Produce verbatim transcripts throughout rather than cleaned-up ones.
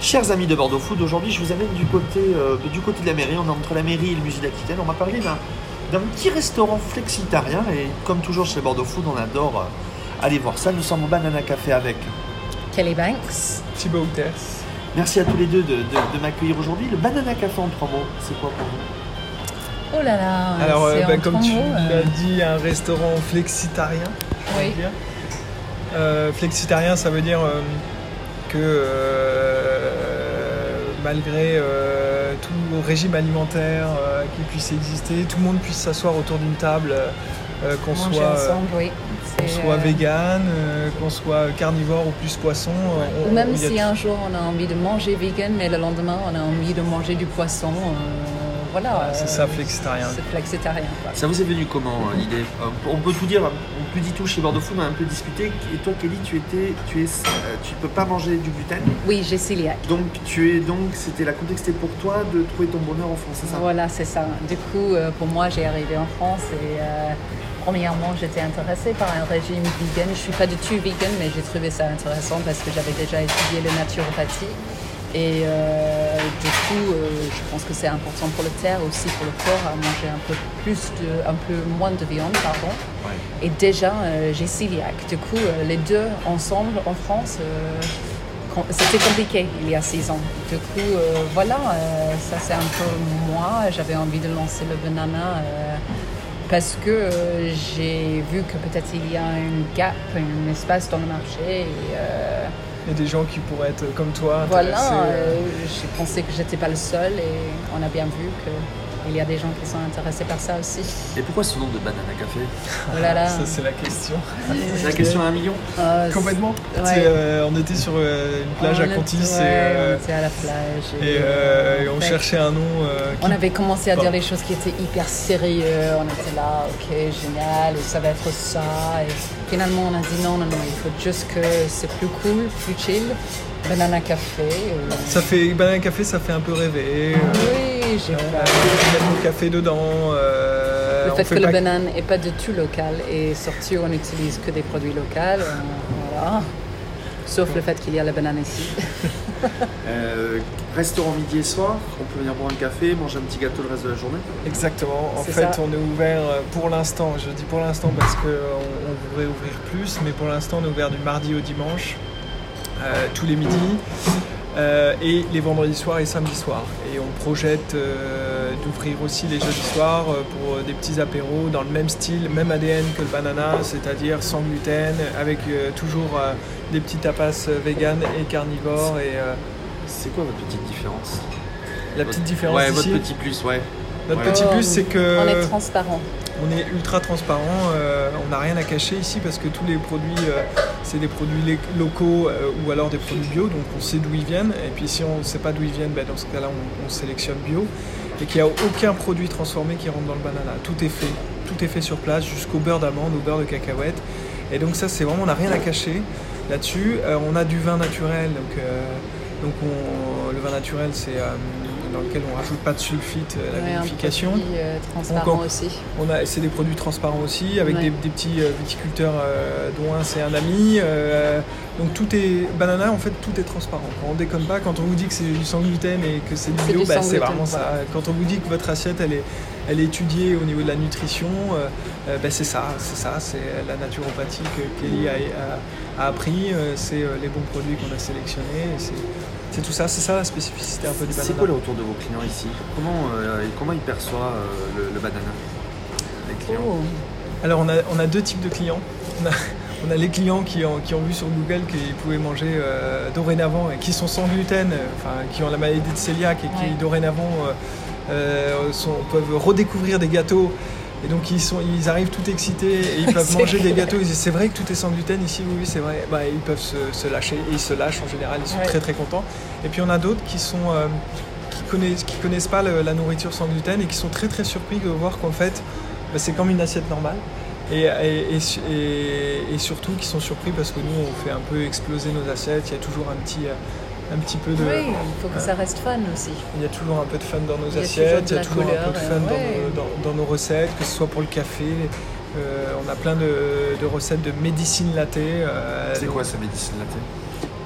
Chers amis de Bordeaux Food, aujourd'hui je vous amène du côté, euh, du côté de la mairie. On est entre la mairie et le musée d'Aquitaine. On m'a parlé d'un, d'un petit restaurant flexitarien et comme toujours chez Bordeaux Food, on adore euh, aller voir ça. Nous sommes au Banana Café avec Kelly Banks, Thibaut Outers. Merci à tous les deux de, de, de m'accueillir aujourd'hui. Le Banana Café en trois mots, c'est quoi pour vous? Oh là là, Alors, c'est euh, bah, en comme trois tu mots, l'as euh, dit, un restaurant flexitarien. je veux Oui. dire. Euh, flexitarien, ça veut dire euh, que euh, malgré euh, tout régime alimentaire euh, qui puisse exister, tout le monde puisse s'asseoir autour d'une table, euh, qu'on manger soit, euh, ensemble, oui. qu'on C'est, soit euh, vegan, euh, qu'on soit carnivore ou plus poisson. euh, on- Ou même il y a si tout. un jour on a envie de manger vegan, mais le lendemain on a envie de manger du poisson, euh, voilà. Ouais, c'est ça, flexitarien. C'est flexitarien, quoi. Ça vous est venu comment hein, l'idée? Euh, On peut tout dire, on peut dire tout chez Bordeaux Food, on a un peu discuté. Et toi Kelly, tu étais, tu es, euh, tu peux pas manger du gluten. Oui, j'ai cœliaque. Donc tu es donc, c'était la complexité pour toi de trouver ton bonheur en France, c'est ça? Voilà, c'est ça. Du coup, euh, pour moi, j'ai arrivé en France et euh, premièrement, j'étais intéressée par un régime vegan. Je suis pas du tout vegan, mais j'ai trouvé ça intéressant parce que j'avais déjà étudié la naturopathie. Et euh, du coup, euh, je pense que c'est important pour le terre, aussi pour le corps, à manger un peu plus de, un peu moins de viande, pardon. Ouais. Et déjà, euh, j'ai cœliaque. Du coup, euh, les deux ensemble en France, euh, com- c'était compliqué il y a six ans. Du coup, euh, voilà, euh, ça c'est un peu moi. J'avais envie de lancer le banana euh, parce que euh, j'ai vu que peut-être il y a une gap, un espace dans le marché. Et, euh, Il y a des gens qui pourraient être comme toi, voilà, intéressés, euh, euh, j'ai pensé que j'étais pas le seul et on a bien vu qu'il y a des gens qui sont intéressés par ça aussi. Et pourquoi ce nom de Banana Café? Oh là là. Ça, c'est la question. C'est la question à un million. Euh, Complètement. Ouais. C'est, euh, on était sur euh, une plage on à était- Contis ouais, et, euh, on était à la plage. et, euh, et on en fait, cherchait un nom. euh, qui- On avait commencé à Bon. dire des choses qui étaient hyper sérieux. On était là, ok, génial, et ça va être ça. Et finalement, on a dit non, non, non, il faut juste que c'est plus cool, plus chill. Banana café. euh, Ça fait Banana Café, ça fait un peu rêver. euh, Oui, j'ai euh, pas. mettre mon café dedans. euh, Le on fait fait que pas- le banane n'est pas du tout local et surtout on n'utilise que des produits locaux. euh, voilà. Sauf le fait qu'il y a la banane ici. Euh, restaurant midi et soir, on peut venir boire un café, manger un petit gâteau le reste de la journée. Exactement. En C'est fait, ça. on est ouvert euh, pour l'instant. Je dis pour l'instant parce qu'on on voudrait ouvrir plus, mais pour l'instant, on est ouvert du mardi au dimanche, euh, tous les midis, euh, et les vendredis soirs et samedis soirs. Et on projette euh, d'ouvrir aussi les jeudis soirs euh, pour euh, des petits apéros dans le même style, même A D N que le banana, c'est-à-dire sans gluten, avec euh, toujours euh, des petits tapas euh, vegan et carnivores. Et euh, C'est quoi votre petite différence? la petite différence Ouais, ici, votre petit plus, ouais. notre Ouais. petit plus, c'est que On est transparent. on est ultra transparent, euh, on n'a rien à cacher ici parce que tous les produits, euh, c'est des produits lé- locaux euh, ou alors des produits bio, donc on sait d'où ils viennent. Et puis si on ne sait pas d'où ils viennent, ben dans ce cas-là, on, on sélectionne bio. Et qu'il n'y a aucun produit transformé qui rentre dans le banana. Tout est fait, tout est fait sur place, jusqu'au beurre d'amande, au beurre de cacahuète. Et donc ça, c'est vraiment, on n'a rien à cacher là-dessus. Euh, on a du vin naturel, donc, euh, donc on- le vin naturel, c'est euh, dans lequel on rajoute pas de sulfite, euh, la Ouais, un vinification. produit, euh, transparent Encore. aussi. On a, c'est des produits transparents aussi, avec Ouais. des, des petits euh, viticulteurs euh, dont un c'est un ami. euh, donc tout est banana, en fait tout est transparent. Quand on déconne pas, quand on vous dit que c'est du sans gluten et que c'est du C'est bio, du bah, sans c'est gluten, vraiment voilà. ça. Quand on vous dit que votre assiette elle est, elle est étudiée au niveau de la nutrition, euh, euh, bah, c'est ça, c'est ça, c'est la naturopathie que Kelly a, a- a appris, euh, c'est euh, les bons produits qu'on a sélectionnés. et c'est, c'est tout ça, c'est ça la spécificité un peu du banana. C'est quoi le retour de vos clients ici? Comment, euh, et comment ils perçoivent euh, le, le banana? Les clients. Oh. Alors on a, on a deux types de clients. On a, on a les clients qui ont, qui ont vu sur Google qu'ils pouvaient manger euh, dorénavant et qui sont sans gluten, euh, enfin qui ont la maladie de cœliaque et qui Ouais. dorénavant euh, euh, sont- peuvent redécouvrir des gâteaux. Et donc ils, sont, ils arrivent tout excités et ils peuvent C'est manger des clair. gâteaux. Ils disent c'est vrai que tout est sans gluten ici, oui, oui c'est vrai. Bah, ils peuvent se, se lâcher et ils se lâchent en général, ils sont Ouais. très très contents. Et puis on a d'autres qui sont euh, qui connaissent, qui connaissent pas le- la nourriture sans gluten et qui sont très très surpris de voir qu'en fait bah, c'est comme une assiette normale. Et, et, et, et- et surtout qui sont surpris parce que nous on fait un peu exploser nos assiettes, il y a toujours un petit, un petit peu de... Oui, il faut que ça reste fun aussi. Il y a toujours un peu de fun dans nos Il y a assiettes, il y a toujours de toujours la un peu de couleur, fun dans, ouais. nos, dans- dans nos recettes, que ce soit pour le café. Euh, on a plein de, de recettes de médecine latte. euh, C'est donc- quoi ça, médecine latte?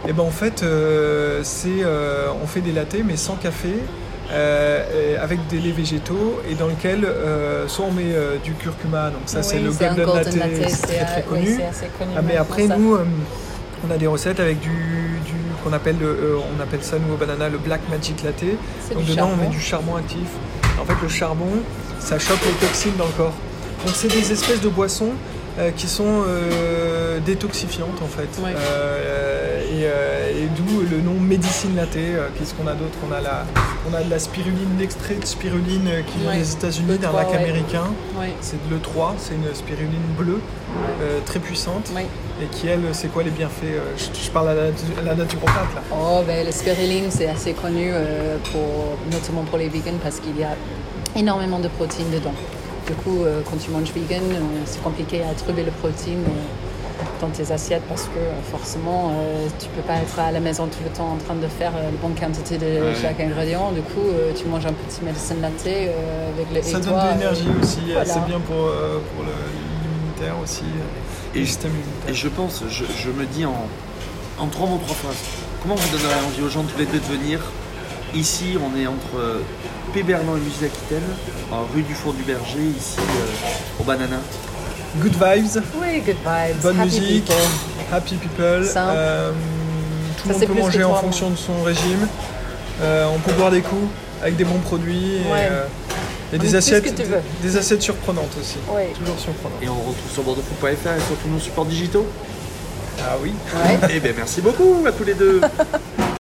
Et ben en fait, euh, c'est, euh, on fait des lattés mais sans café, euh, avec des laits végétaux et dans lequel euh, soit on met euh, du curcuma, donc ça Oui, c'est le c'est un golden, golden latte, latte, c'est c'est, très très euh, oui, connu. c'est assez connu Ah, mais maintenant, après ça. nous, euh, on a des recettes avec du, du qu'on appelle, le, euh, on appelle ça nous au banana le black magic latte. C'est Donc du dedans charbon. on met du charbon actif. En fait le charbon, ça chope les toxines dans le corps. Donc c'est des espèces de boissons euh, qui sont euh, détoxifiantes en fait. Ouais. Euh, et, euh, et d'où le nom médecine latte. Euh, Qu'est-ce qu'on a d'autre? On a la, on a de la spiruline, l'extrait de spiruline euh, qui vient Ouais. des États-Unis, Le d'un trois, lac ouais. américain. Oui, C'est de l'E trois, c'est une spiruline bleue, euh, très puissante. oui. Et qui, elle, c'est quoi les bienfaits? euh, je, je parle à la, à la naturopathe là. Oh, ben, le spiruline, c'est assez connu, euh, pour, notamment pour les vegans, parce qu'il y a énormément de protéines dedans. Du coup, euh, quand tu manges vegan, euh, c'est compliqué à trouver le protéine euh, dans tes assiettes parce que euh, forcément, euh, tu peux pas être à la maison tout le temps en train de faire euh, la bonne quantité de Ouais. chaque ingrédient. Du coup, euh, tu manges un petit medicine latte euh, avec le Ça et donne toi, de l'énergie euh, aussi, voilà. c'est bien pour, euh, pour le- l'immunitaire aussi, Et le je- système immunitaire. Et je pense, je, je me dis en, en trois mots, trois phrases, comment vous donnerez envie aux gens tous les deux de venir? Ici, on est entre euh, Péberlan et Musée-Aquitaine, en rue du Four du Berger, ici euh, au Banana. Good vibes, Oui, good vibes. bonne happy musique, people. happy people. Simple. euh, tout Ça, le monde c'est peut plus que manger en toi, fonction de son régime. Euh, on peut boire des coups avec des bons produits. Et, Ouais. euh, et On des est tout ce assiettes, que tu veux. des assiettes surprenantes aussi. Ouais. Toujours surprenantes. Et on retrouve sur bordeauxfood point f r et sur tous nos supports digitaux. Ah oui. Ouais. Eh bien, merci beaucoup à tous les deux.